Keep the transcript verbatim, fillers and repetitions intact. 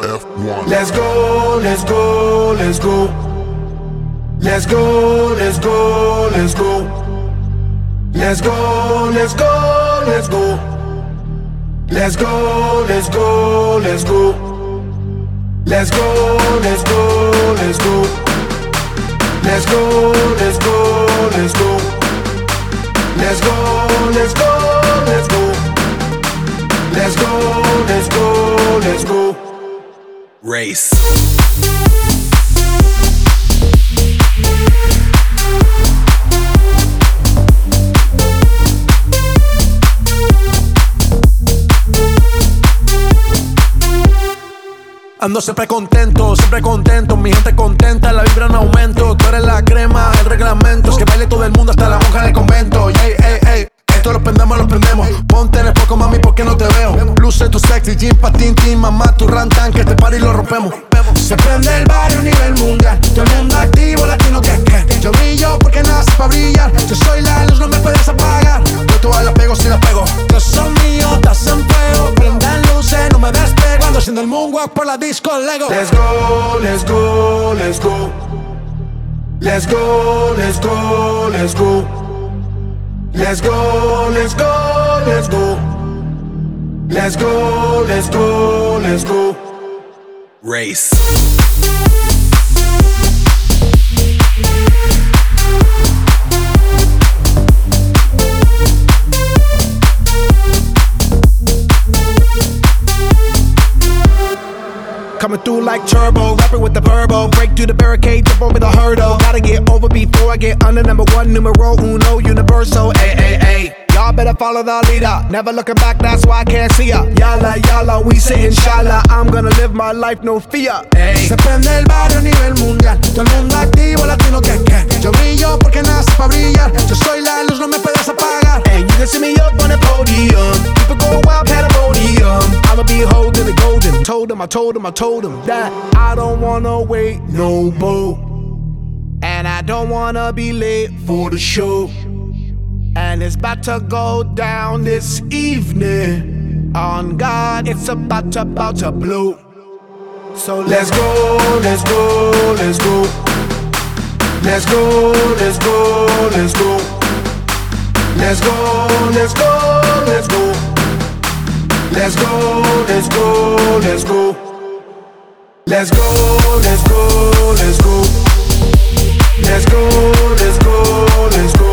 F one. Let's go, let's go, let's go. Let's go, let's go, let's go. Let's go, let's go, let's go. Let's go, let's go, let's go. Let's go, let's go, let's go. Let's go, let's go, let's go. Let's go, let's go, let's go. Let's go, let's go, let's go. Race. Ando siempre contento, siempre contento, mi gente contenta, la vibra en aumento. Tú eres la crema, el reglamento, es que baile todo el mundo hasta la monja del convento. Ey, ey, ey, esto lo prendemos, lo prendemos. Ponte en el foco, mami, porque no te veo. Luce tu sexy, jean, patín, team, mamá, tu rantan, que este party lo rompemos. Se prende el barrio a nivel mundial, todo el mundo activo, latino que que. Yo brillo porque nací pa' brillar, yo soy la luz, no me puedes apagar. Yo todas las pego si las pego. Yo soy mío, estás en fuego, prendan luces, no me despego. Ando haciendo el moonwalk por la disco Lego. Let's go, let's go, let's go. Let's go, let's go, let's go. Let's go, let's go, let's go. Let's go, let's go, let's go. Race. Coming through like turbo, rapping with the verbo. Break through the barricade, jump over the hurdle. Gotta get over before I get under. Number one, numero uno, universal. Ay, ay, ay. Y'all better follow the leader. Never looking back, that's why I can't see ya. Yalla, yalla, we say inshallah. I'm gonna live my life, no fear. Ay. Se prende el barrio a nivel mundial, todo el mundo activo, latino que que. Yo brillo porque nací pa' brillar, yo soy la luz, no me puedes apagar. And you can see me up on the podium. People go wild, pandemonium. I'ma be holding the golden. Told him, I told him, I told him that I don't wanna wait no more. And I don't wanna be late for the show. And it's about to go down this evening. On God, it's about to, about to blow. So let's go, let's go, let's go. Let's go, let's go, let's go. Let's go, let's go, let's go. Let's go, let's go, let's go. Let's go, let's go, let's go. Let's go, let's go, let's go.